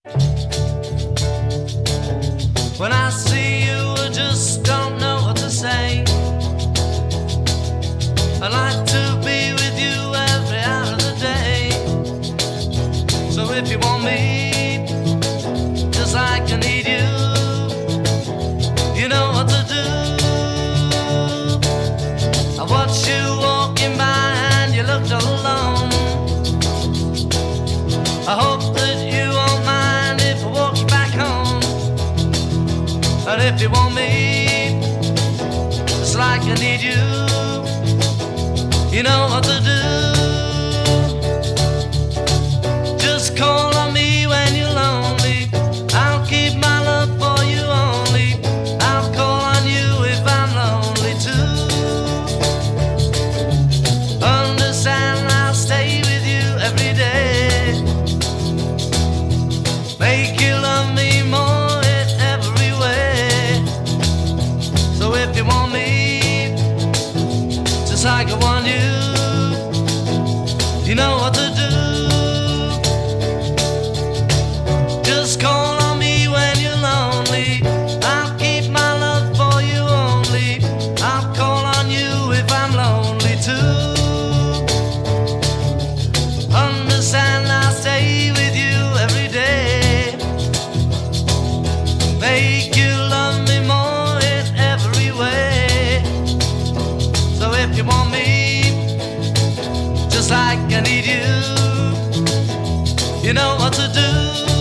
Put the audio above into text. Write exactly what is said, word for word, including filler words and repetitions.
When I see you, I just don't know what to say. I like to be with you every hour of the day. So if you want me, just like I need you, you know what to do. I watch you walking by and you looked all alone. I hope that you won't mind if I walk you back home. And if you want me, just like I need you, you know what to do. Just call on me when you're lonely. I'll keep my love for you only. I'll call on you if I'm lonely too. Understand, I'll stay with you every day. Make you love me more in every way. So if you want me, just like I want you, you know what to do. Just call on me when you're lonely. I'll keep my love for you only. I'll call on you if I'm lonely too. Understand, I'll stay with you every day. Make you love me more in every way. So if you want me, just like I need you, you know what to do.